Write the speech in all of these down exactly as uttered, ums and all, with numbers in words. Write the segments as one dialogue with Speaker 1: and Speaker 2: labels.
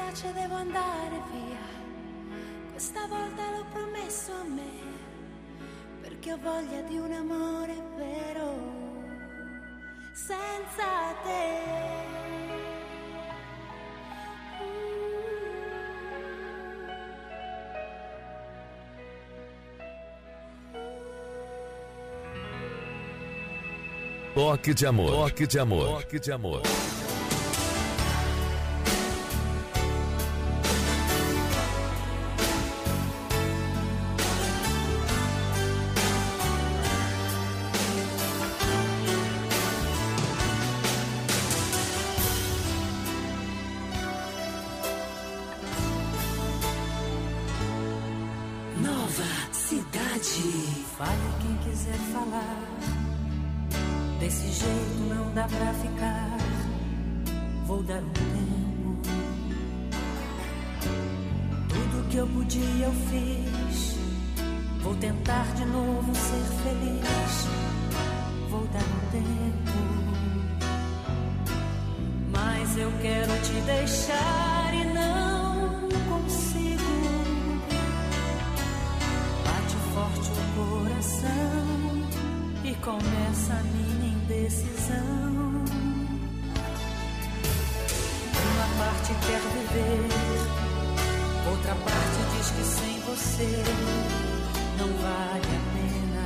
Speaker 1: dispiace, devo andare via. Questa volta l'ho promesso a me, perché ho voglia di un amore vero senza te.
Speaker 2: Toque de amor, toque de amor, toque de amor.
Speaker 3: Nova Cidade.
Speaker 4: Fale quem quiser falar. Desse jeito não dá pra ficar. Vou dar um tempo. Tudo que eu podia eu fiz. Vou tentar de novo ser feliz. Vou dar um tempo. Mas eu quero te deixar e não consigo. Bate forte o coração e começa a minha indecisão. Uma parte quer viver, outra parte diz que sem você não vale a pena.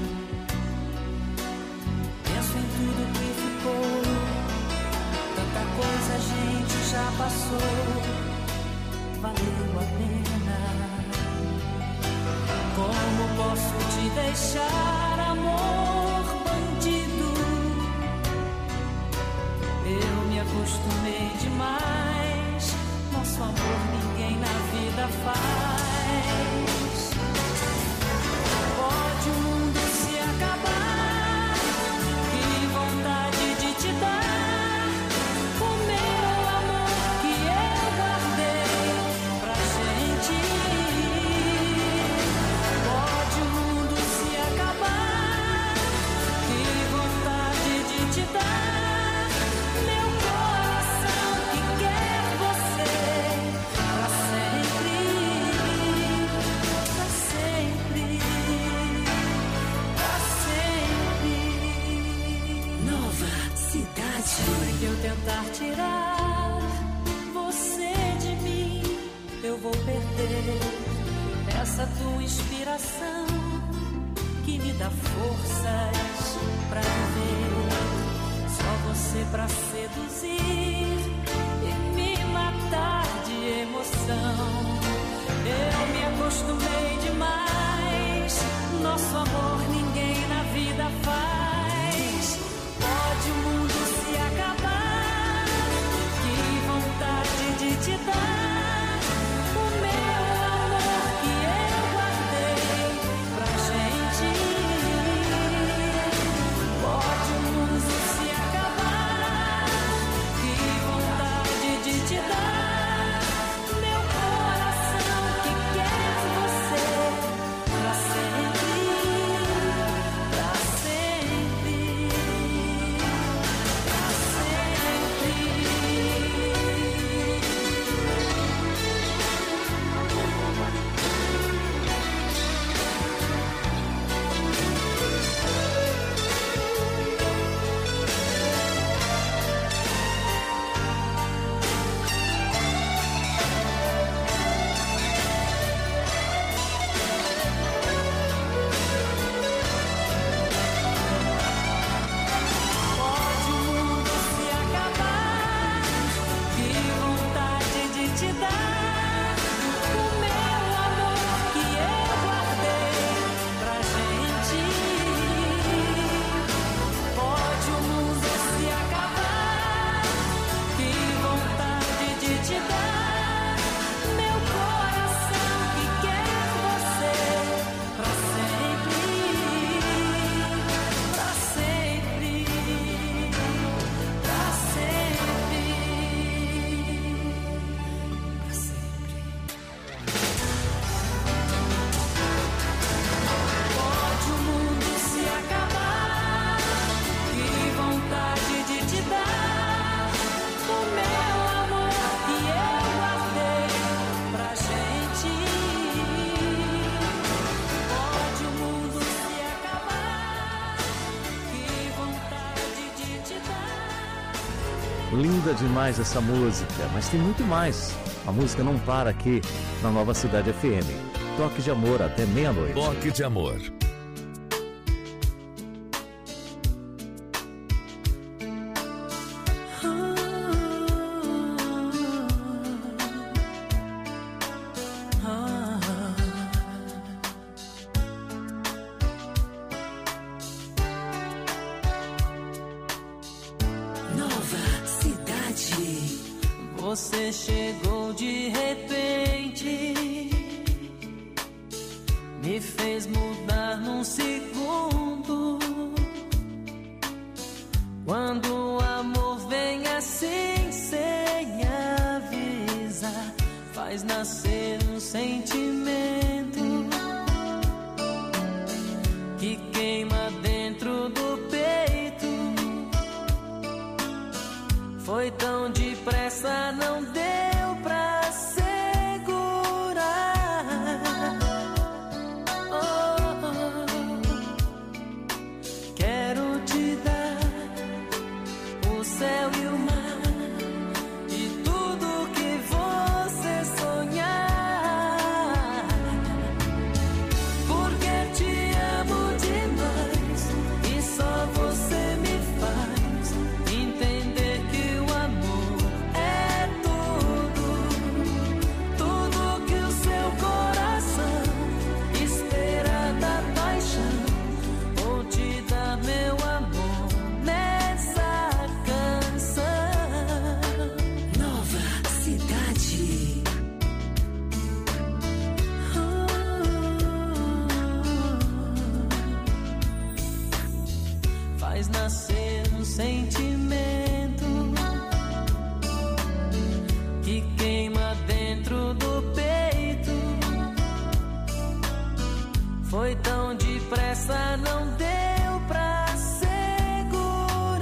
Speaker 4: Penso em tudo que ficou, tanta coisa a gente já passou, valeu a pena. Como posso te deixar, amor bandido? Eu me acostumei demais. Nosso amor ninguém na vida faz. Pode o mundo se acabar, que vontade de te dar o meu amor que eu guardei pra gente. Pode o mundo se acabar, que vontade de te dar meu coração que quer você pra sempre, pra sempre, pra sempre.
Speaker 3: Nova Cidade.
Speaker 4: Sempre que eu tentar tirar você de mim, eu vou perder essa tua inspiração que me dá forças pra viver. Só você pra seduzir e me matar de emoção. Eu me acostumei demais. Nosso amor ninguém na vida faz. Pode o mundo se acabar, que vontade de te dar o meu amor que eu guardei pra gente. Pode o mundo se acabar, que vontade de te dar meu coração que quer
Speaker 5: Linda demais essa música, mas tem muito mais. A música não para aqui na Nova Cidade F M. Toque de Amor até meia-noite.
Speaker 2: Toque de Amor.
Speaker 4: Você chegou de repente, me fez mudar num segundo. Quando o amor vem assim sem avisar, faz nascer um sentimento que queima dentro do peito. Foi tão depressa, não deu pra segurar. Oh, oh. Quero te dar o céu e o mar e tudo que você sonhar, porque te amo demais e só você me faz entender que o amor é tudo, tudo que o seu coração espera da paixão. Vou te dar meu amor nessa canção.
Speaker 3: Nova Cidade.
Speaker 4: Faz nascer um sentimento que queima dentro do peito. Foi tão depressa, não deu pra segurar.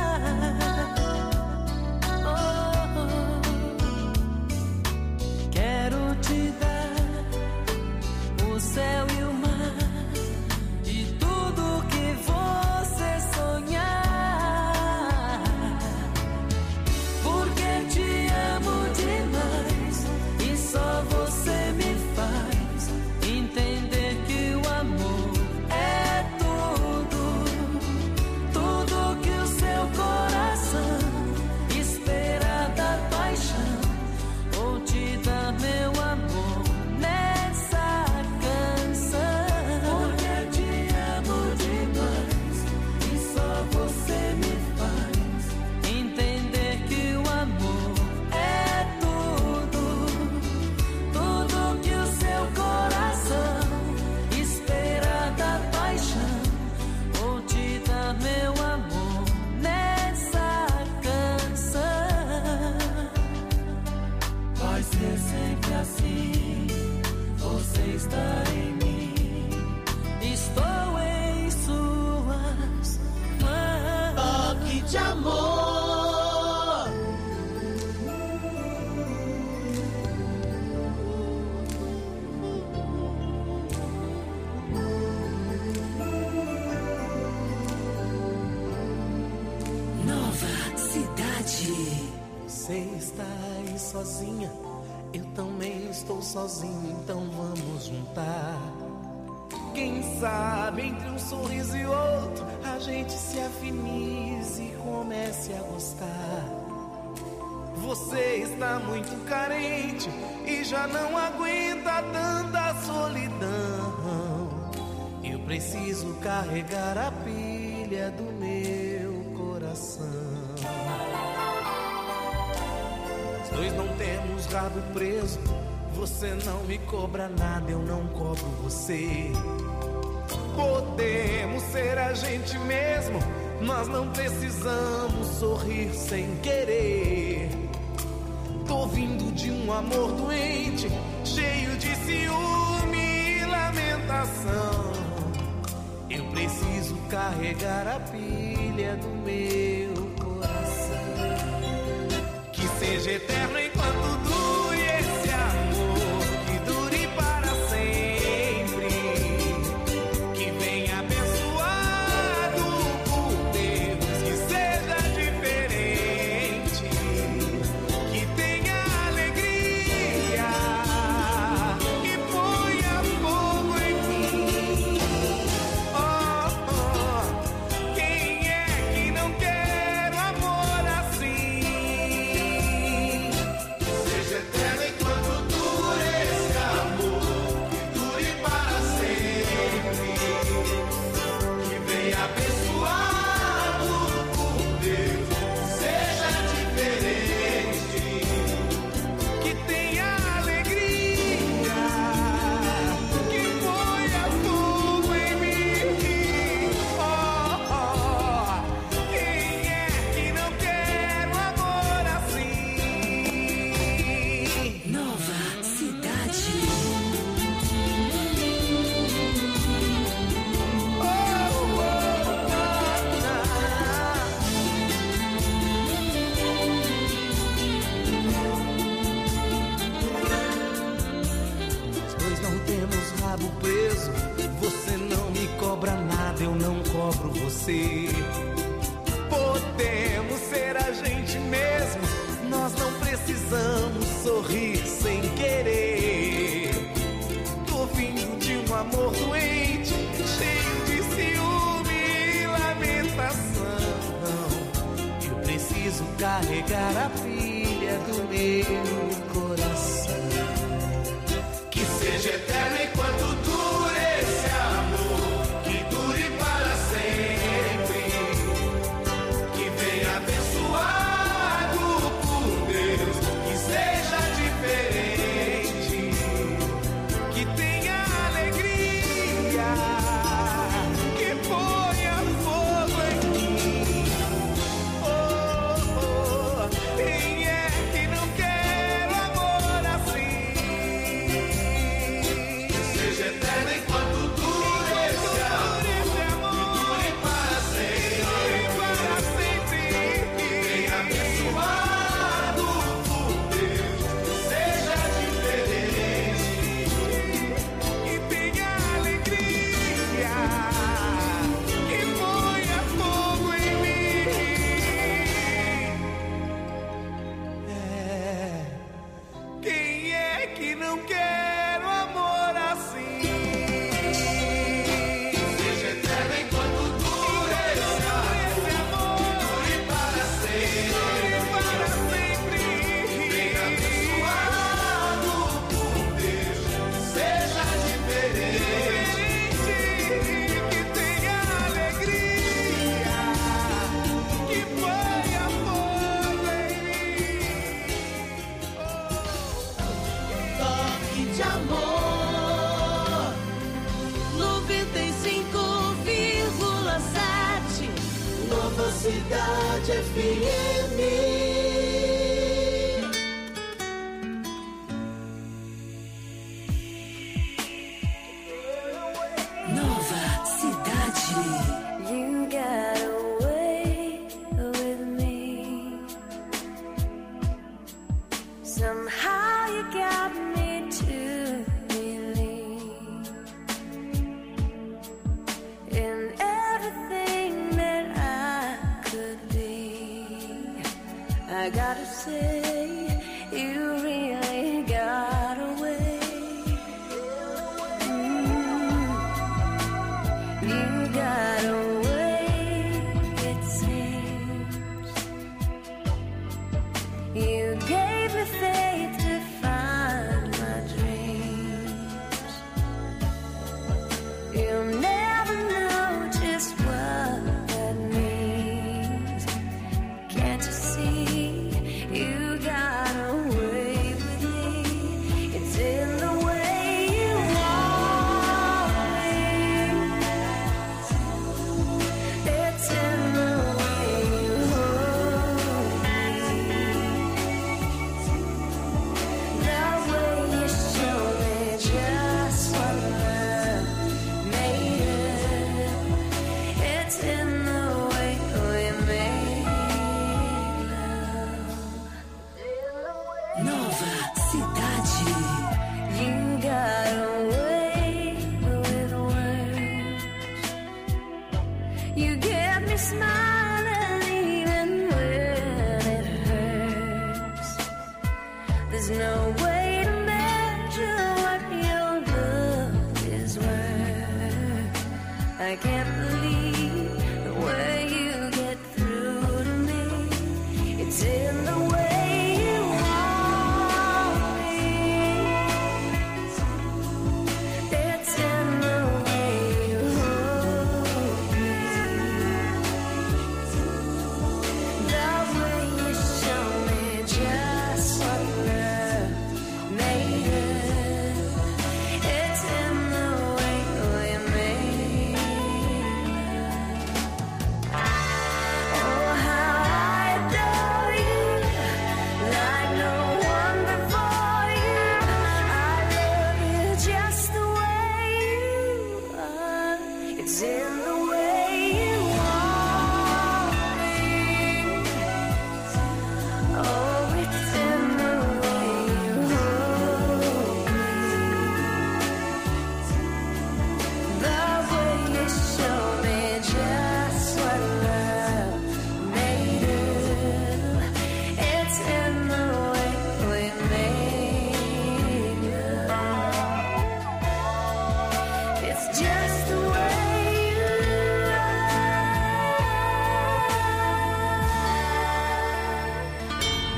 Speaker 4: Oh, oh. Quero te dar o céu e o mar e tudo que você sonhar, porque te amo demais e só você me faz entender que o amor é tudo, tudo que o seu coração espera da paixão. Vou te dar meu amor nessa canção, porque te amo demais e só você me faz entender que o amor é tudo, tudo que o seu coração espera da paixão. Vou te dar meu amor nessa canção. Vai ser sempre assim, você está em mim, estou em suas mãos.
Speaker 6: Toque de Amor.
Speaker 3: Nova Cidade.
Speaker 6: Você está aí sozinha, eu também estou sozinho, então vamos juntar. Quem sabe entre um sorriso e outro a gente se afinize e comece a gostar. Você está muito carente e já não aguenta tanta solidão. Eu preciso carregar a pilha do meu coração. Nós dois não temos rabo preso, você não me cobra nada, eu não cobro você. Podemos ser a gente mesmo, nós não precisamos sorrir sem querer. Tô vindo de um amor doente, cheio de ciúme e lamentação. Eu preciso carregar a pilha do meu coração. Que seja eterno enquanto dure esse amor, que dure para sempre, que venha abençoado por Deus, que seja diferente. rabo preso. Você não me cobra nada, eu não cobro você. Podemos ser a gente mesmo, nós não precisamos sorrir sem querer. Tô vindo de um amor doente, cheio de ciúme e lamentação. Eu preciso carregar a filha do meu coração. Que seja eterno enquanto dure esse amor, que dure para sempre, que venha abençoado por Deus, que seja diferente, que tenha alegria, que ponha fogo em mim. Oh, oh, quem é que não quer amor assim? Que seja eterno enquanto dure esse amor, que dure para sempre, para sempre, que venha abençoado por Deus, que seja diferente, que tenha alegria, que ponha fogo em mim. É, quem é que não quer um amor assim? Seja eterno enquanto dure esse amor, dure para sempre, para sempre, venha abençoado por Deus, seja diferente, que tenha alegria, que ponha fogo em mim.
Speaker 3: Toque de amor, noventa e cinco vírgula sete, Nova Cidade F M. Nova Cidade.
Speaker 1: You got away with me. Somehow you got me to believe in everything that I could be. I gotta say, you really got away. Mm. You got away, it seems. You gave me faith to find my dreams. You'll never know just what that means. Can't you see? You got away with me. It's in the way you want me. It's in the way you hold me. The way you show me just what love made of. It's in the way we make love.
Speaker 3: Nova Cidade.
Speaker 1: You got away with words. You get me smiling even when it hurts. There's no way to measure what your love is worth. I can't believe the way you get through to me. It's in the way you hold me. It's in the way you hold me. The way you show me just what love made of. It's in the way we make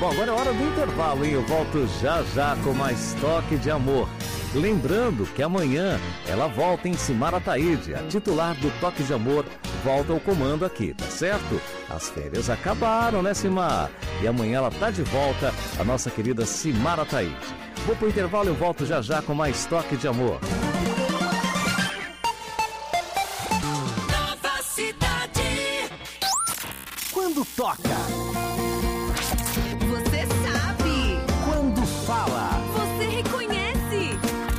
Speaker 5: Bom, agora é hora do intervalo, hein? Eu volto já já com mais Toque de Amor. Lembrando que amanhã ela volta em Simara Taide, a titular do Toque de Amor, volta ao comando aqui, tá certo? As férias acabaram, né, Simar? E amanhã ela tá de volta, a nossa querida Simara Taide. Vou pro intervalo e eu volto já já com mais Toque de Amor.
Speaker 3: Nova Cidade.
Speaker 7: Quando toca,
Speaker 3: Você sabe.
Speaker 7: quando fala,
Speaker 3: Você reconhece.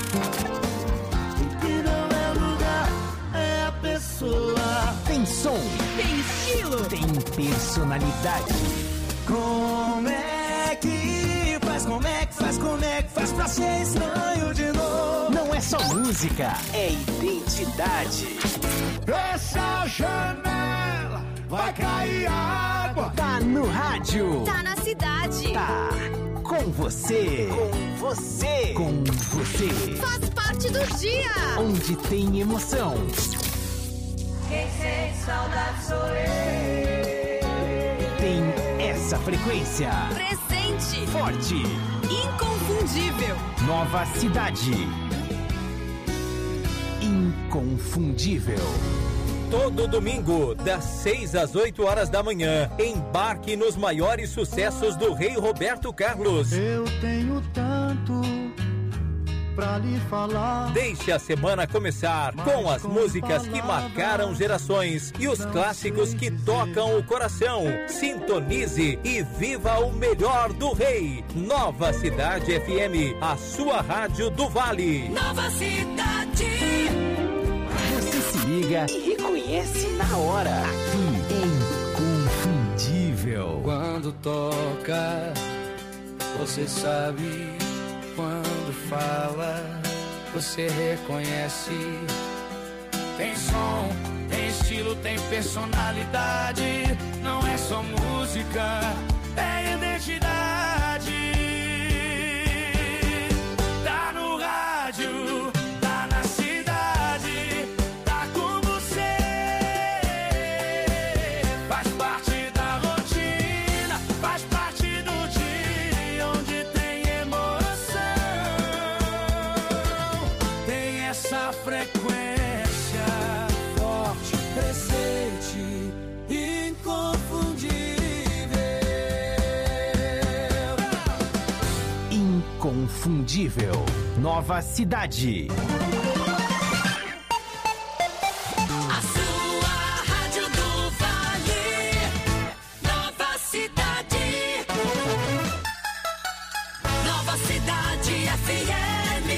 Speaker 6: Que não é lugar, é a pessoa.
Speaker 7: tem som,
Speaker 3: Tem estilo.
Speaker 7: tem personalidade.
Speaker 6: Como é que faz, como é que faz, como é que faz pra ser estranho de novo?
Speaker 7: Não é só música, é identidade.
Speaker 6: Fecha a janela, vai cair água.
Speaker 7: Tá no rádio,
Speaker 3: Tá na cidade.
Speaker 7: tá com você, com você, com você.
Speaker 3: Faz parte do dia.
Speaker 7: Onde tem emoção,
Speaker 1: Quem sente saudade sou eu.
Speaker 7: tem essa frequência
Speaker 3: Presente.
Speaker 7: forte.
Speaker 3: Inconfundível.
Speaker 7: Nova Cidade. Inconfundível.
Speaker 8: Todo domingo, das seis às oito horas da manhã, embarque nos maiores sucessos do Rei Roberto Carlos.
Speaker 6: Eu tenho tanto pra lhe falar.
Speaker 8: Deixe a semana começar com as músicas que marcaram gerações e os clássicos que tocam o coração. Sintonize e viva o melhor do Rei. Nova Cidade F M, a sua rádio do Vale.
Speaker 3: Nova Cidade.
Speaker 7: Você se liga e reconhece na hora. Aqui é Inconfundível.
Speaker 6: Quando toca, você sabe. Quando fala, você reconhece. Tem som, tem estilo, tem personalidade. Não é só música, é identidade. Tá no rádio, tá na cidade, tá com você. Faz parte da rotina, faz parte do dia onde tem emoção. Tem essa frequência forte, presente, inconfundível.
Speaker 7: Inconfundível. Nova Cidade.
Speaker 3: A sua rádio do Vale. Nova Cidade. Nova Cidade F M.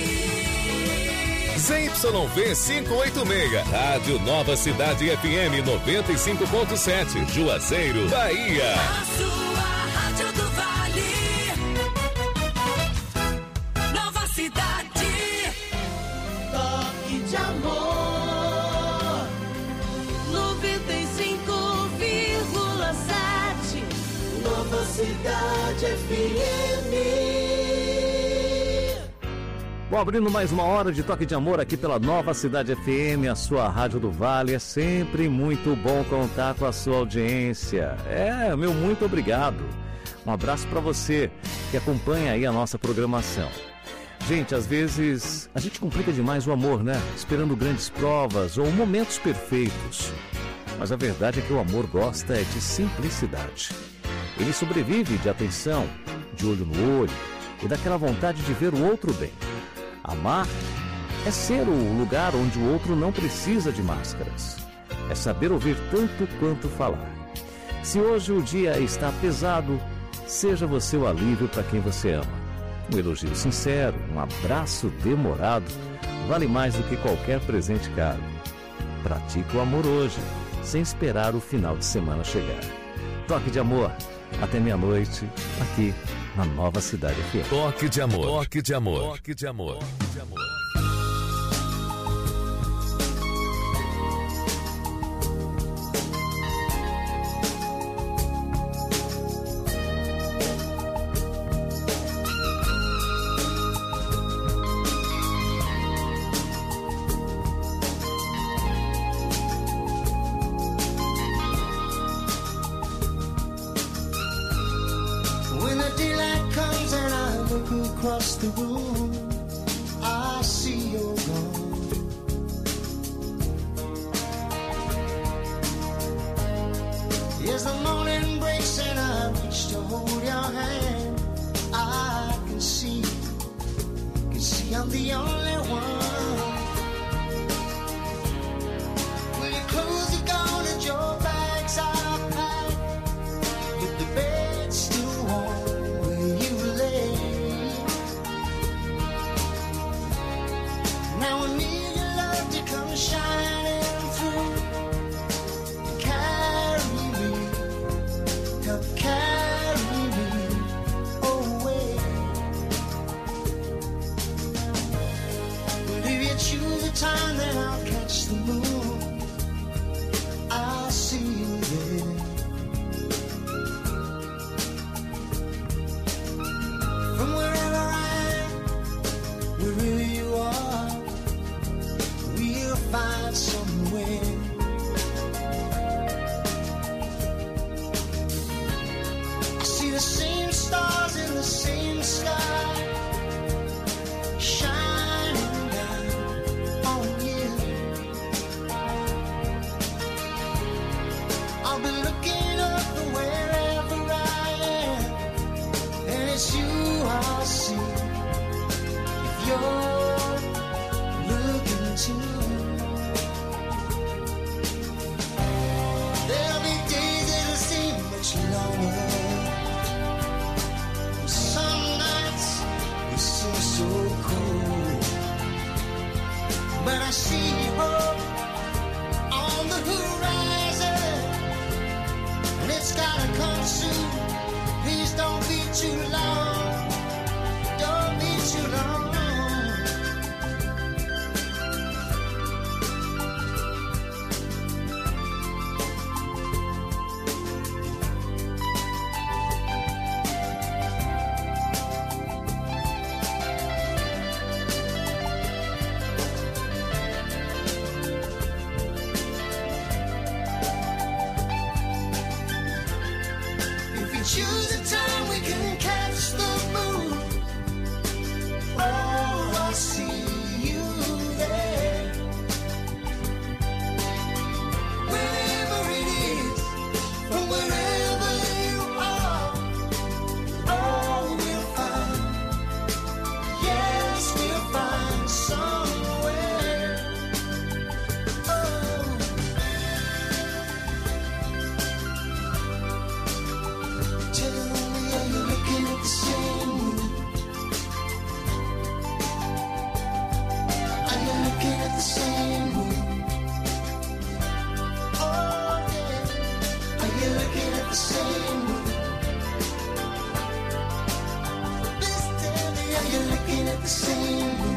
Speaker 2: Z Y V quinhentos e oitenta e seis, Rádio Nova Cidade F M noventa e cinco ponto sete, Juazeiro, Bahia.
Speaker 3: A sua rádio do Vale. Nova Cidade. Toque de amor. noventa e cinco vírgula sete. Nova Cidade F M.
Speaker 5: Bom, abrindo mais uma hora de Toque de Amor aqui pela Nova Cidade F M, a sua rádio do Vale. É sempre muito bom contar com a sua audiência. É, meu muito obrigado. Um abraço para você que acompanha aí a nossa programação. Gente, às vezes a gente complica demais o amor, né? Esperando grandes provas ou momentos perfeitos. Mas a verdade é que o amor gosta é de simplicidade. Ele sobrevive de atenção, de olho no olho e daquela vontade de ver o outro bem. Amar é ser o lugar onde o outro não precisa de máscaras. É saber ouvir tanto quanto falar. Se hoje o dia está pesado, seja você o alívio para quem você ama. Um elogio sincero, um abraço demorado, vale mais do que qualquer presente caro. Pratique o amor hoje, sem esperar o final de semana chegar. Toque de Amor, até meia-noite, aqui na Nova Cidade F M.
Speaker 2: Toque de Amor. Toque de Amor. Toque de Amor. Toque de Amor.
Speaker 9: across the room, I see you're gone. As the morning breaks and I reach to hold your hand, I can see, can see I'm the only one. Well, your clothes are gone and your bags are packed, but the bed's still warm where you lay. Now I need your love to come shining through, carry me, help carry me away. But if you choose a time, then I'll catch the moon, I'll see you there. From wherever I am, wherever you are, we'll find somewhere. I see the same stars in the same sky, shining down on you. I'll be looking up from wherever I am, and it's you I'll see if you're looking too. There'll be days that'll seem much longer, and some nights will seem so cold. But I see hope on the horizon, and it's gotta come soon. Please don't be too long, don't be too long. If we choose a time, we can catch the moon. Oh, I see you there. Wherever it is, from wherever you are, oh, we'll find, yes, we'll find somewhere. Oh. Tell me, are you looking at the same moon? Are you looking at the same moon? Oh, yeah. Are you looking at the same moon? Please tell me, are you looking at the same moon?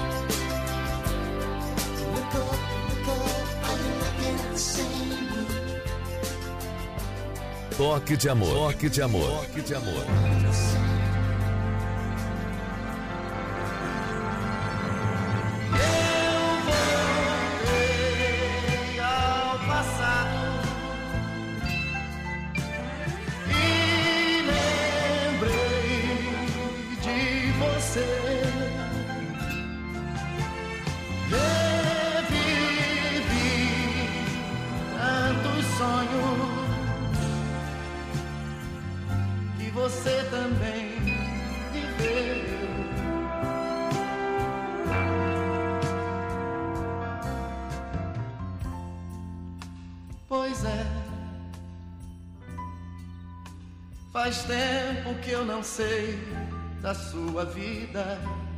Speaker 9: Look up, look up, are you looking at the same moon?
Speaker 2: Toque de amor. Toque de amor. Toque de amor.
Speaker 9: Ao passar e lembrei de você, revivi tantos sonhos que você também viveu. Pois é, faz tempo que eu não sei da sua vida,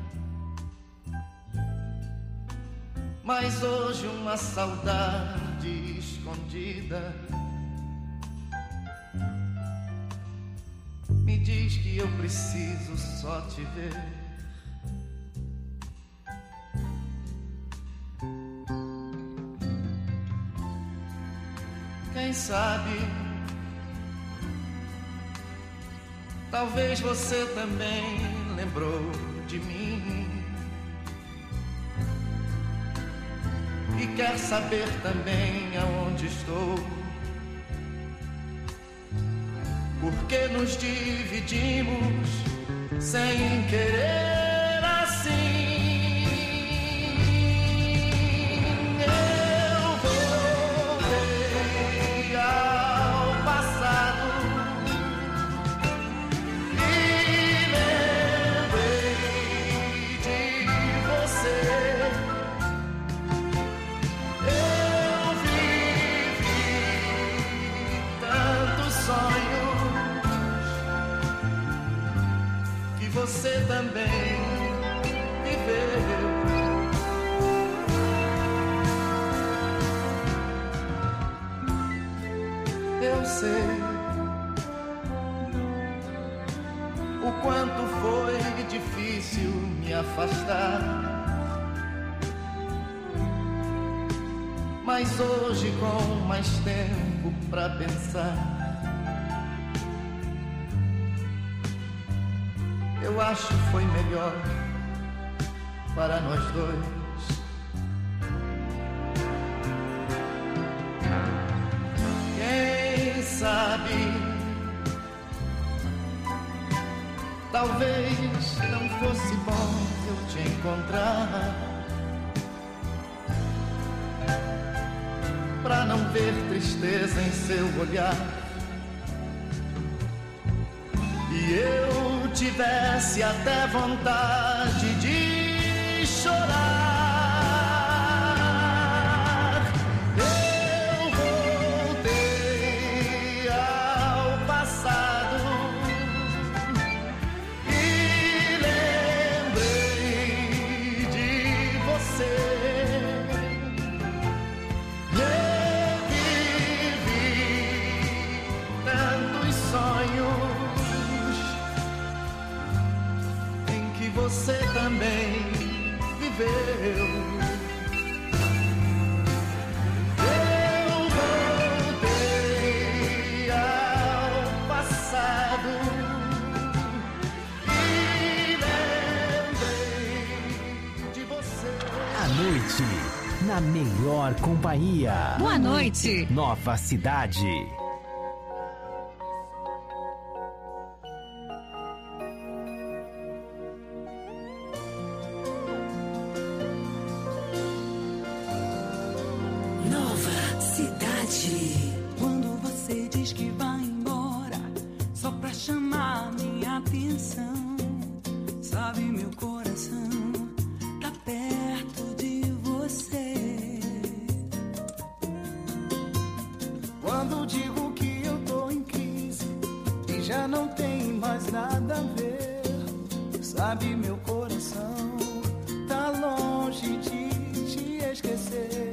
Speaker 9: mas hoje uma saudade escondida me diz que eu preciso só te ver. Quem sabe, talvez você também lembrou de mim e quer saber também aonde estou, porque nos dividimos
Speaker 6: sem querer assim. Eu voltei ao passado e lembrei de você. Eu vivi tantos sonhos que você também viveu. Eu sei o quanto foi difícil me afastar, mas hoje com mais tempo pra pensar, eu acho que foi melhor para nós dois. Quem sabe, talvez não fosse bom eu te encontrar, pra não ver tristeza em seu olhar, e eu tivesse até vontade de chorar. Eu voltei ao passado e lembrei de você. Eu vivi tantos sonhos em que você também viveu. Eu voltei ao passado e lembrei de você.
Speaker 7: À noite, na melhor companhia.
Speaker 10: Boa noite.
Speaker 7: Nova Cidade.
Speaker 3: Nova Cidade.
Speaker 4: Quando você diz que vai embora, só pra chamar minha atenção, sabe, meu coração tá perto de você.
Speaker 6: Quando digo que eu tô em crise e já não tem mais nada a ver, sabe, meu coração tá longe de te esquecer.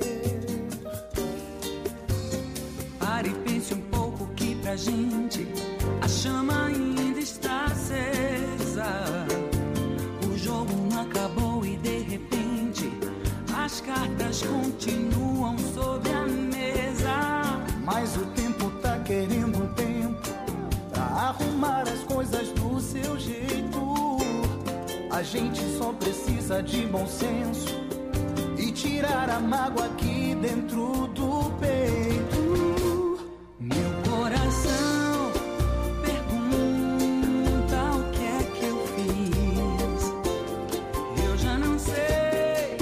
Speaker 4: Pare e pense um pouco que pra gente a chama ainda está acesa. O jogo não acabou e de repente as cartas continuam sobre a mesa.
Speaker 6: Mas o tempo tá querendo um tempo pra arrumar as coisas do seu jeito. A gente só precisa de bom senso e tirar a mágoa aqui dentro do peito.
Speaker 4: Meu coração pergunta o que é que eu fiz. Eu já não sei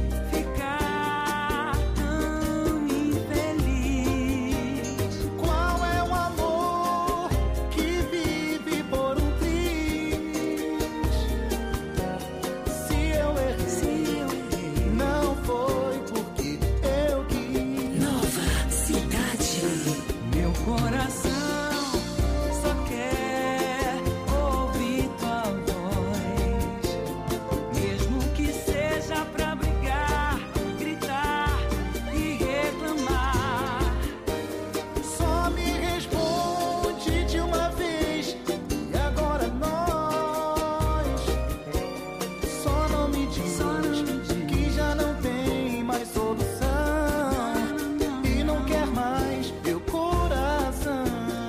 Speaker 4: ficar tão infeliz.
Speaker 6: Qual é o amor que vive por um triz? Se eu errei,
Speaker 4: Se eu errei,
Speaker 6: não foi porque eu quis.
Speaker 3: Nova Cidade.
Speaker 4: meu coração só quer ouvir tua voz, mesmo que seja pra brigar, gritar e reclamar.
Speaker 6: Só me responde de uma vez. E agora nós. Só não me diz,
Speaker 4: Só não me diz
Speaker 6: que já não tem mais solução e não quer mais meu coração.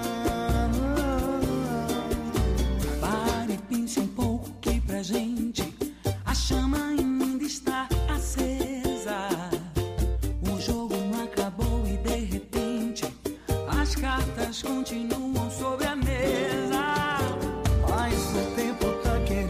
Speaker 4: Pare e pense um pouco que pra gente a chama ainda está acesa. O jogo não acabou e de repente as cartas continuam sobre a mesa.
Speaker 6: Mas o tempo tá querendo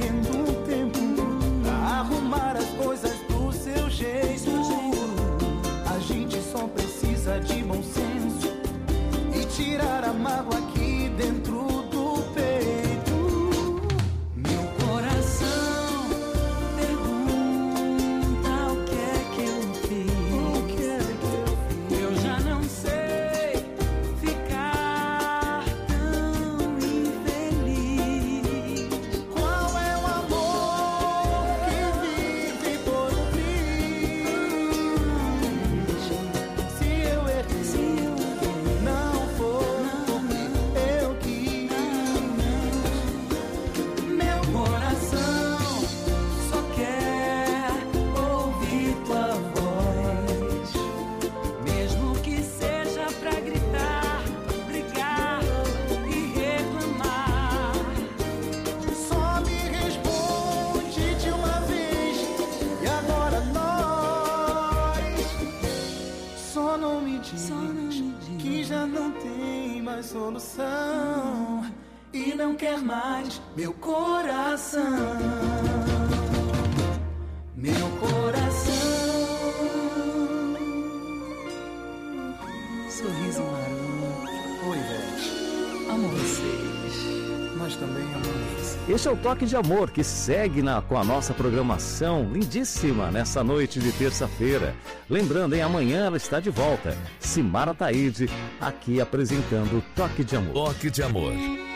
Speaker 6: já não tem mais solução e não quer mais meu coração. Meu coração. Sorriso maroto. Oi, Ivete. Amo vocês. Nós também amamos.
Speaker 5: Este é o Toque de Amor, que segue na, com a nossa programação lindíssima nessa noite de terça-feira. Lembrando, hein, amanhã ela está de volta. Simara Taide, aqui apresentando o Toque de Amor.
Speaker 2: Toque de Amor.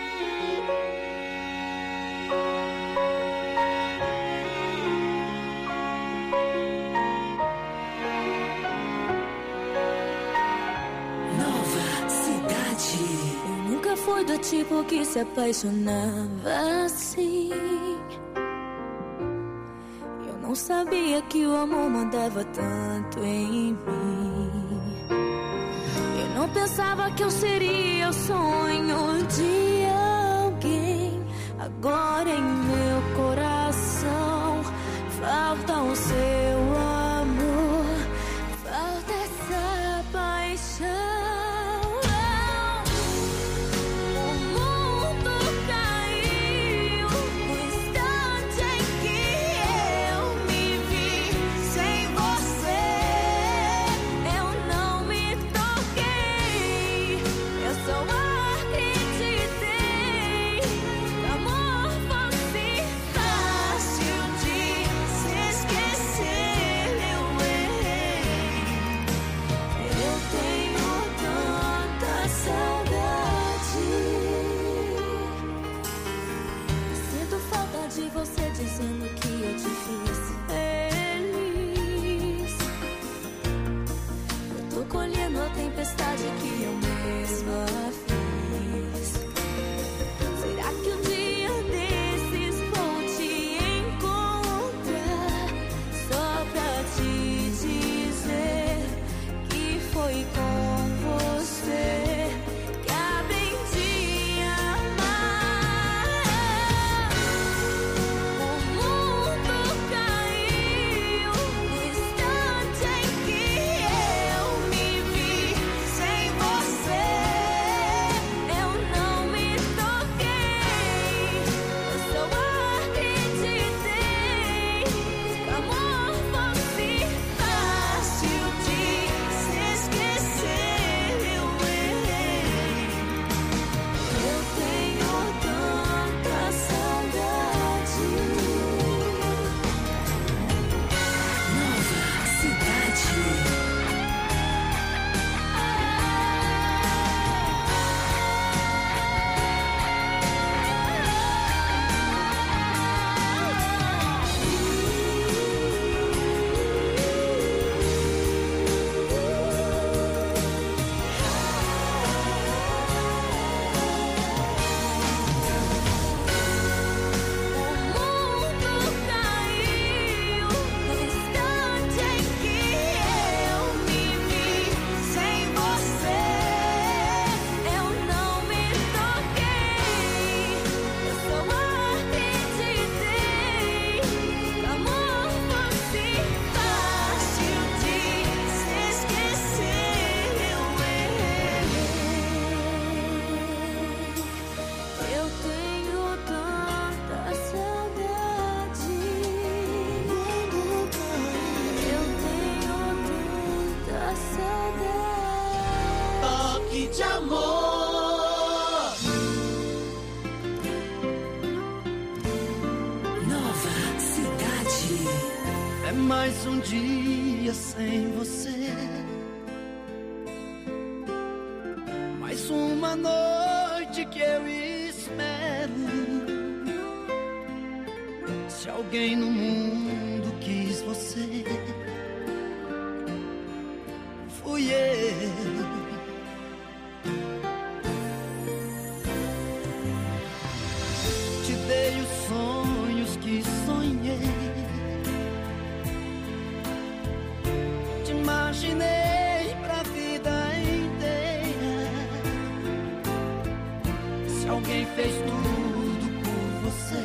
Speaker 1: Fui do tipo que se apaixonava assim. Eu não sabia que o amor mandava tanto em mim. Eu não pensava que eu seria o sonho de alguém. Agora em meu coração falta o seu amor, falta essa paixão. Dizendo que eu te fiz feliz. Eu tô colhendo a tempestade que eu mesma fiz. Será que um dia desses vou te encontrar só pra te dizer que foi com você que aprendi a amar.
Speaker 6: De amor.
Speaker 3: Nova Cidade.
Speaker 6: É mais um dia sem você, mais uma noite que eu espero. Se alguém no mundo quis você, fui eu. Dei os sonhos que sonhei, te imaginei pra vida inteira. Se alguém fez tudo por você,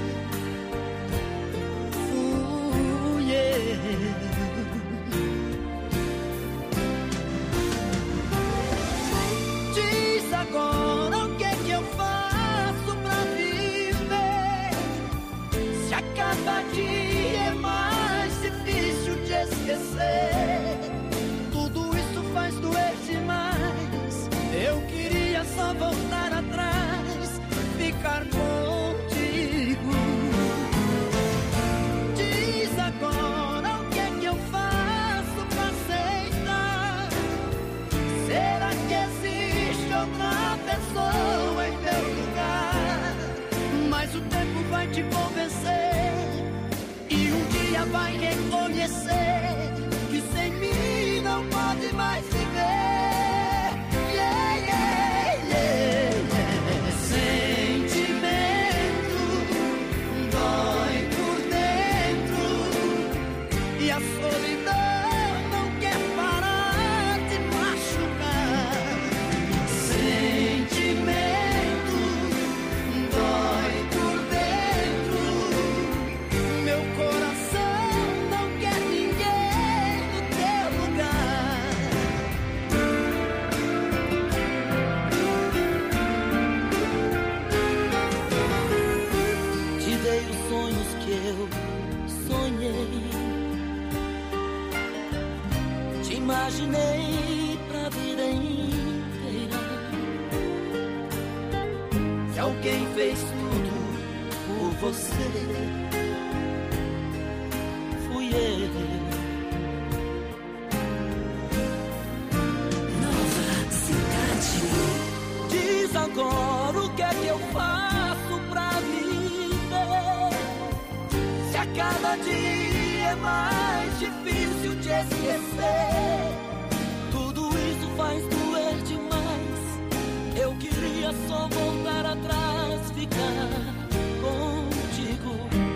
Speaker 6: fui eu. imaginei pra vida inteira. Se alguém fez tudo por você, fui eu.
Speaker 3: Nova cidade.
Speaker 6: Diz agora o que é que eu faço pra viver. Se a cada dia é mais difícil de esquecer, tudo isso faz doer demais. Eu queria só voltar atrás, ficar contigo.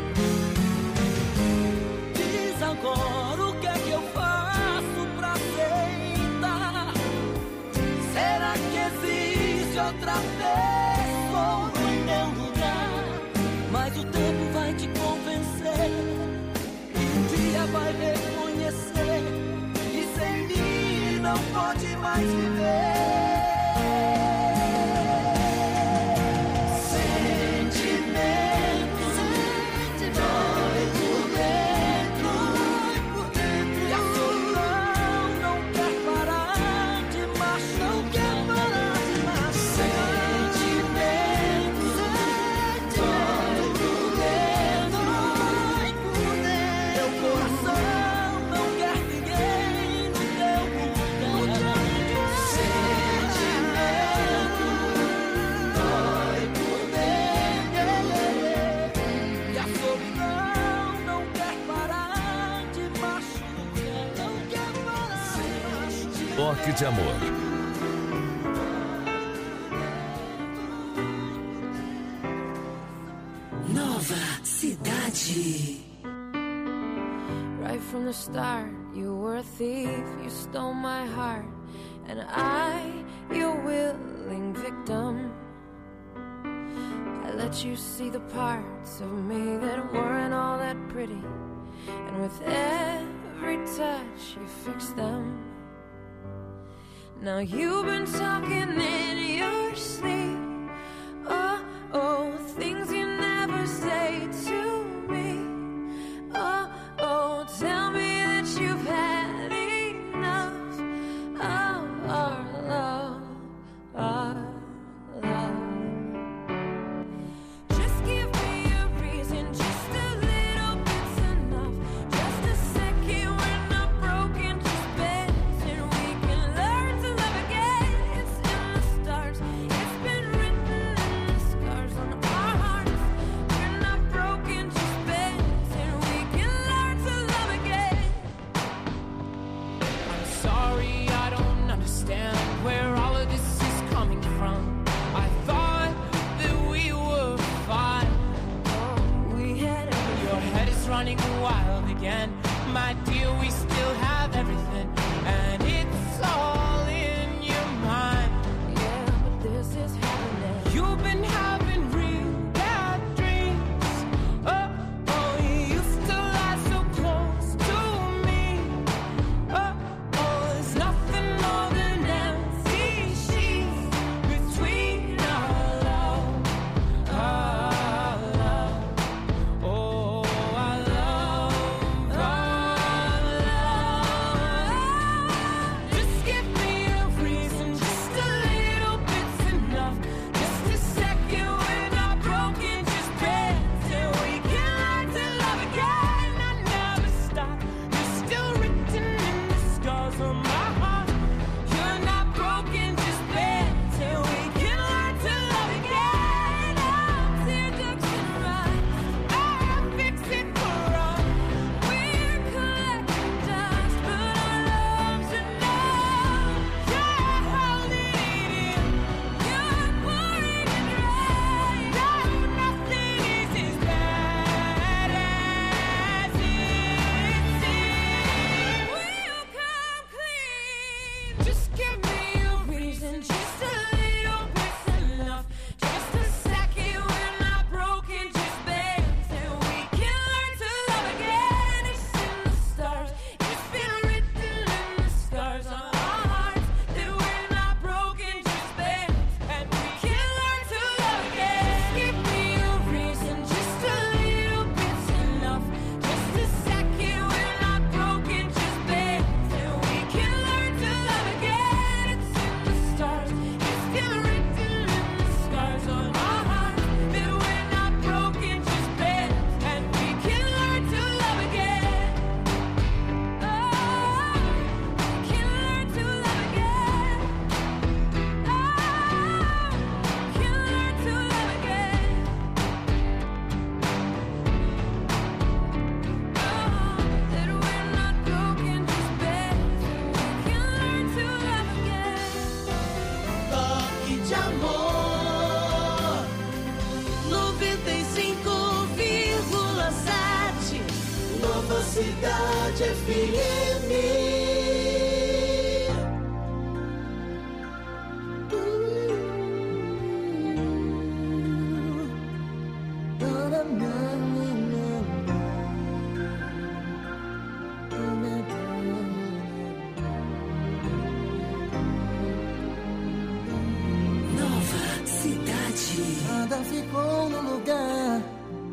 Speaker 6: Diz agora o que é que eu faço pra aceitar. Será que existe outra pessoa em meu lugar? Mas o tempo vai te convencer, um dia vai reconhecer, e sem mim não pode mais viver.
Speaker 2: Toque de Amor.
Speaker 3: Nova cidade.
Speaker 1: Right from the start, you were a thief, you stole my heart, and I, your willing victim. I let you see the parts of me that weren't all that pretty, and with every touch you fixed them. Now you've been talking in your sleep. Oh, oh, things you never say to me. Oh, oh, tell me that you've had enough of our love, our love. Just give me a reason, just a little bit's enough. Just a second, we're not broken, just bent, and we can learn to love again. It's in the stars, it's been written in the scars on our hearts. We're not broken, just bent, and we can learn to love again.
Speaker 6: I'm sorry, I don't understand where all of this is coming from. I thought that we were fine.
Speaker 1: We had everything.
Speaker 6: Your head is running wild again. My dear, we still have everything, and it's all in your mind.
Speaker 1: Yeah, but this is happening.
Speaker 6: You've been having real bad dreams. Oh, oh, you used to lie so close to me. Oh, oh, there's nothing more than empty sheets between our love, our love. Oh, our love, our
Speaker 9: Cidade F M.
Speaker 3: Nova Cidade.
Speaker 6: Nada ficou no lugar.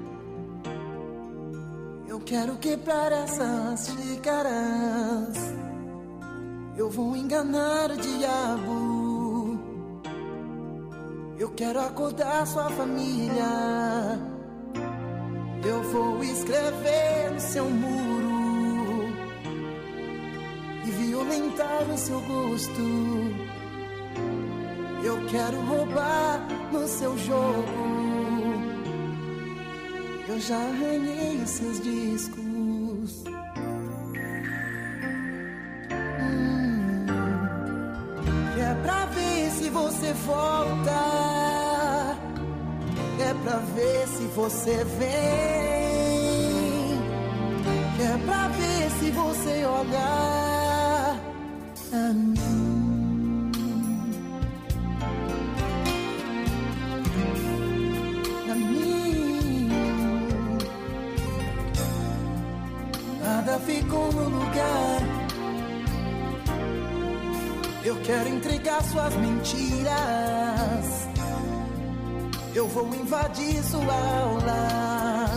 Speaker 6: Eu quero quebrar essas xícaras. Eu vou enganar o diabo. Eu quero acordar sua família. Eu vou escrever no seu muro e violentar o seu gosto. Eu quero roubar no seu jogo. Eu já arranhei os seus discos. Hum, que é pra ver se você volta. É pra ver se você vem. É pra ver se você olhar a mim. A mim. Nada ficou no lugar. Eu quero entregar suas mentiras. Eu vou invadir sua aula.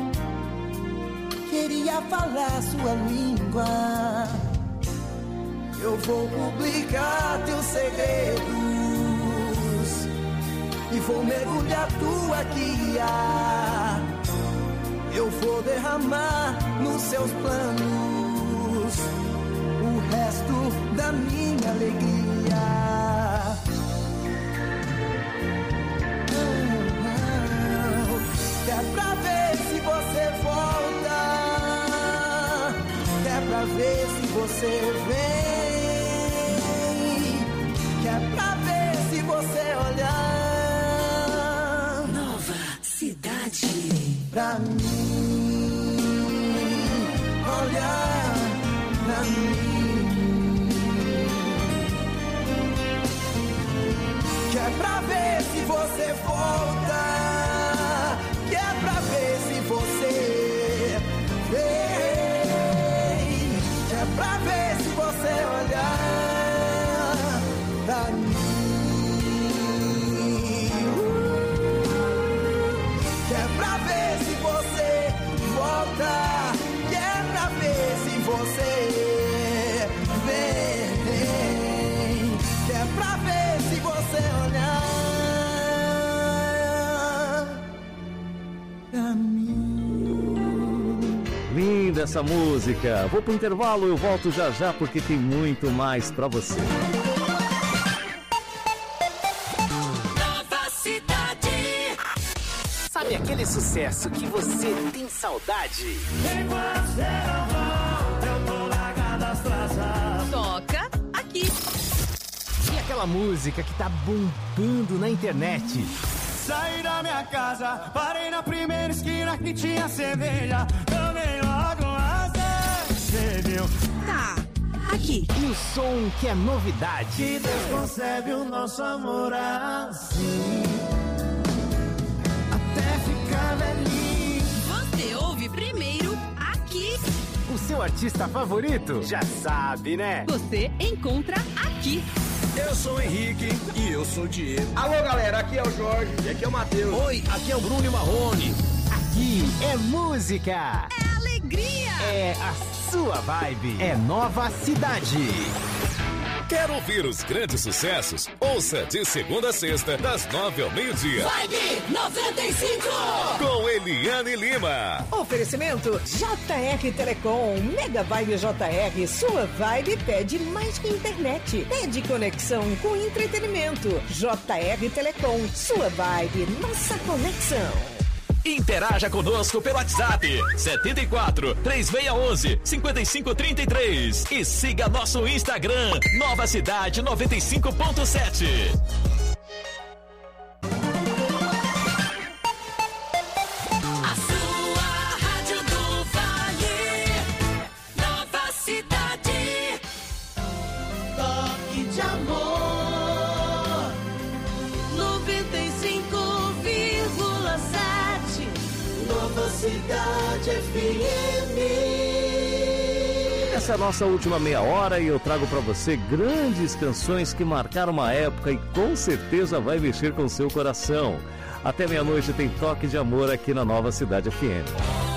Speaker 6: Queria falar sua língua. Eu vou publicar teus segredos e vou mergulhar tua guia. Eu vou derramar nos seus planos o resto da minha alegria. É pra ver se você volta. É pra ver se você vem. É pra ver se você olhar.
Speaker 3: Nova Cidade.
Speaker 6: Pra mim, olhar pra mim. Que é pra ver se você volta. Que é pra ver se você vem. Que é pra ver se você olhar pra mim. Que é pra ver se você volta. Que é pra ver se você vem. Que é pra ver se você olhar pra mim.
Speaker 5: Linda essa música. Vou pro intervalo, eu volto já já porque tem muito mais pra você.
Speaker 3: Nova Cidade.
Speaker 7: Sabe aquele sucesso que você tem saudade?
Speaker 10: Toca aqui.
Speaker 7: E aquela música que tá bombando na internet?
Speaker 11: Saí da minha casa, parei na primeira esquina que tinha cerveja. Tomei logo uma você viu?
Speaker 10: Tá, aqui.
Speaker 7: E o som que é novidade?
Speaker 11: Que Deus concebe o nosso amor assim, até ficar velhinho.
Speaker 10: Você ouve primeiro aqui.
Speaker 7: O seu artista favorito? Já sabe, né?
Speaker 10: Você encontra aqui.
Speaker 11: Eu sou o Henrique e eu sou o Diego.
Speaker 12: Alô, galera, aqui é o Jorge e aqui é o Matheus.
Speaker 7: Oi, aqui é o Bruno e Marrone. Aqui é música.
Speaker 10: É alegria.
Speaker 7: É a sua vibe. É Nova Cidade.
Speaker 2: Quer ouvir os grandes sucessos? Ouça de segunda a sexta, das nove ao meio-dia.
Speaker 3: Vibe noventa e cinco.
Speaker 2: Com Eliane Lima.
Speaker 13: Oferecimento J R Telecom. Mega Vibe J R. Sua vibe pede mais que internet. Pede conexão com entretenimento. J R Telecom. Sua vibe, nossa conexão.
Speaker 14: Interaja conosco pelo WhatsApp setenta e quatro, três seis um um, cinco cinco três três e siga nosso Instagram Nova Cidade noventa e cinco ponto sete.
Speaker 3: A sua rádio do Vale.
Speaker 9: Cidade F M.
Speaker 5: Essa é a nossa última meia hora e eu trago para você grandes canções que marcaram uma época e com certeza vai mexer com o seu coração. Até meia-noite tem Toque de Amor aqui na Nova Cidade F M.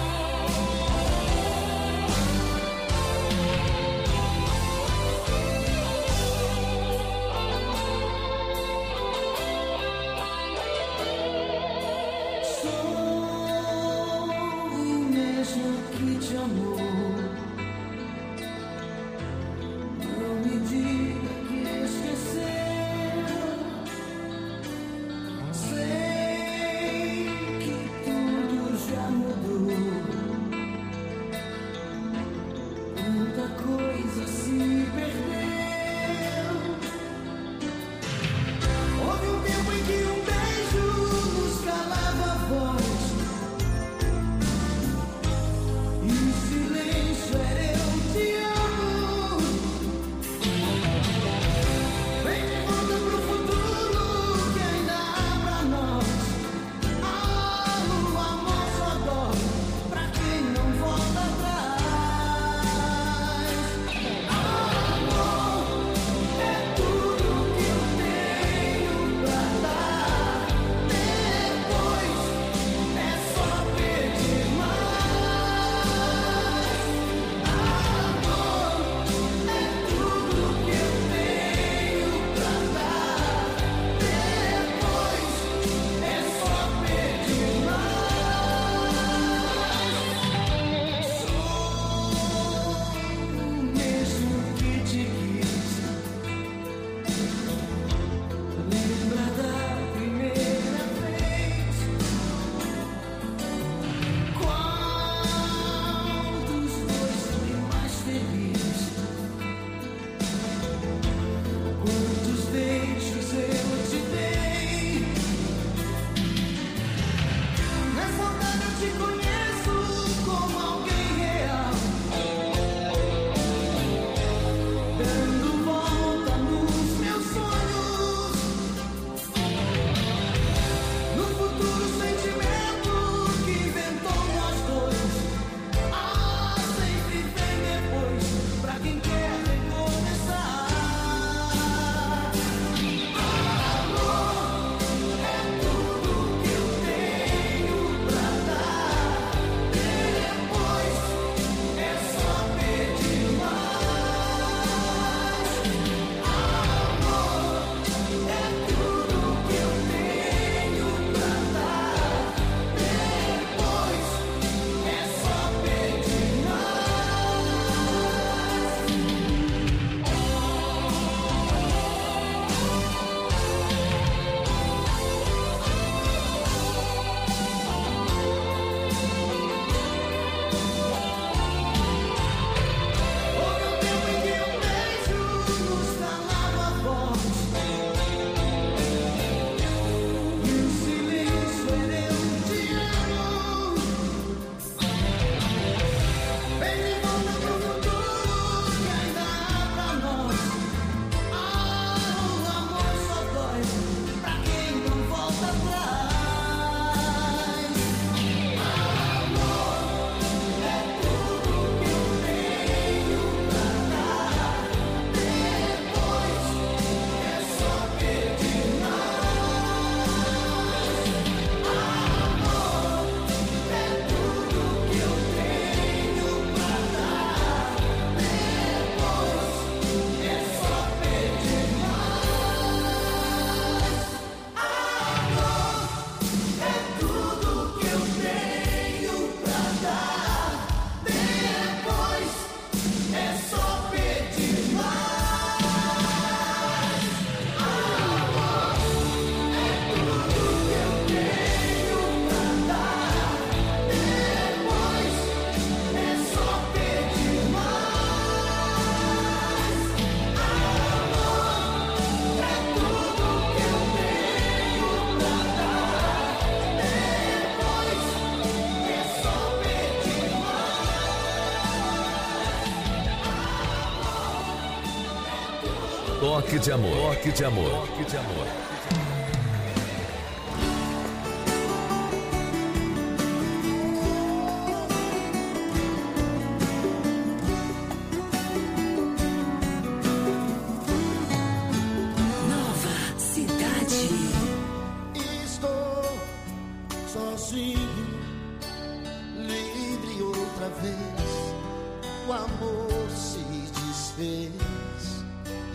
Speaker 2: Toque de Amor. Toque de Amor. Toque de Amor.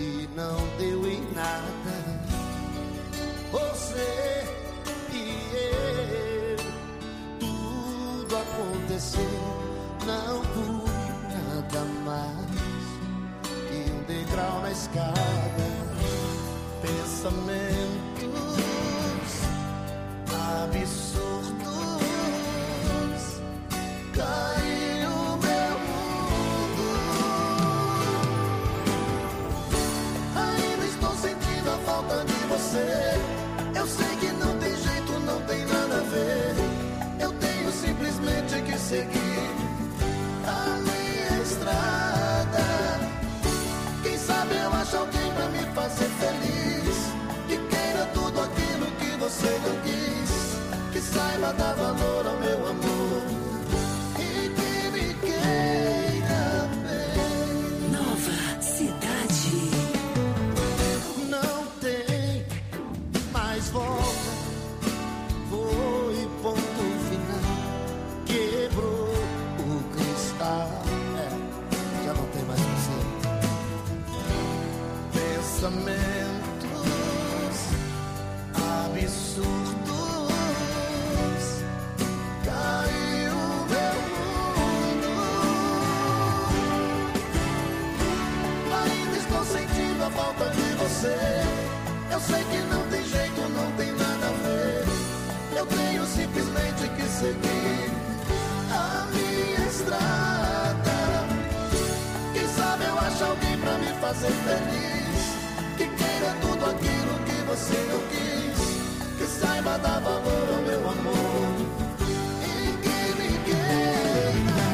Speaker 9: e não deu em nada. Você e eu, tudo aconteceu, não fui nada mais que um degrau na escada. Pensamentos absurdos, caiu meu mundo. Ainda estou sentindo a falta de você. Eu sei que não tem jeito, não tem nada a ver. Eu tenho simplesmente que seguir a minha estrada. Quem sabe eu acho alguém pra me fazer feliz, que queira tudo aquilo que você não quis, que saiba dar valor ao meu amor e que me queira bem.
Speaker 3: Nova Cidade.
Speaker 9: Não tem mais volta, foi ponto final, quebrou o cristal, é, já não tem mais você. Pensamentos absurdos, caiu meu mundo. Ainda estou sentindo a falta de você. Eu sei que não tem jeito, não tem nada a ver. Eu tenho simplesmente que seguir a minha estrada. Quem sabe eu acho alguém pra me fazer feliz, que queira tudo aquilo que você não quis, que saiba dar valor ao meu amor e que me queira.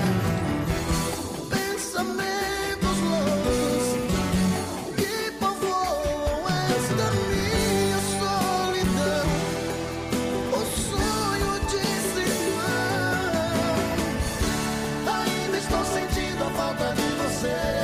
Speaker 9: Pensamentos loucos que povoam esta minha solidão, o sonho de irmão. Ainda estou sentindo a falta de você.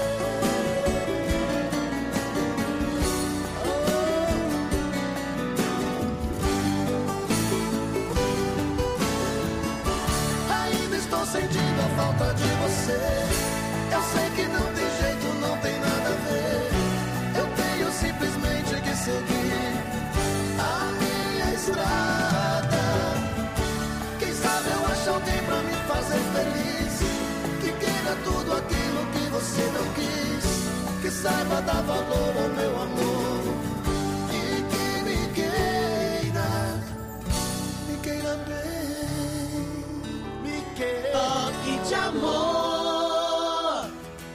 Speaker 9: Sentindo a falta de você. Eu sei que não tem jeito, não tem nada a ver. Eu tenho simplesmente que seguir a minha estrada. Quem sabe eu acho alguém pra me fazer feliz, que queira tudo aquilo que você não quis, que saiba dar valor ao meu amor e que me queira, me queira bem. Toque de amor.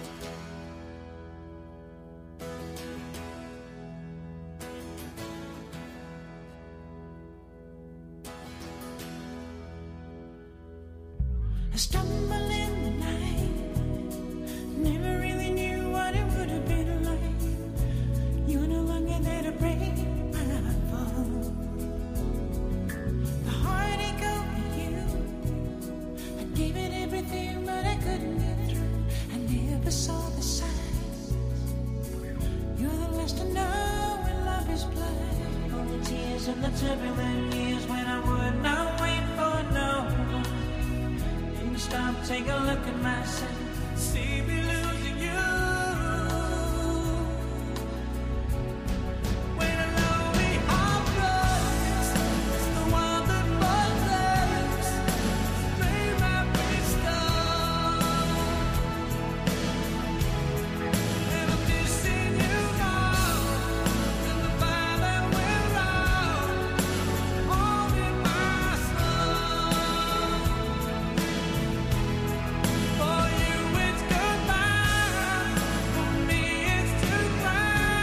Speaker 15: I stumble in the night, never really knew what it would have been like. You're no longer there to break my fall. The heartache over you, I gave it everything, but I couldn't get through. I never saw the signs. You're the last to know when love is blind. All the tears and the turbulent years when I would not wait for no one. Didn't stop, take a look at myself. See me lose.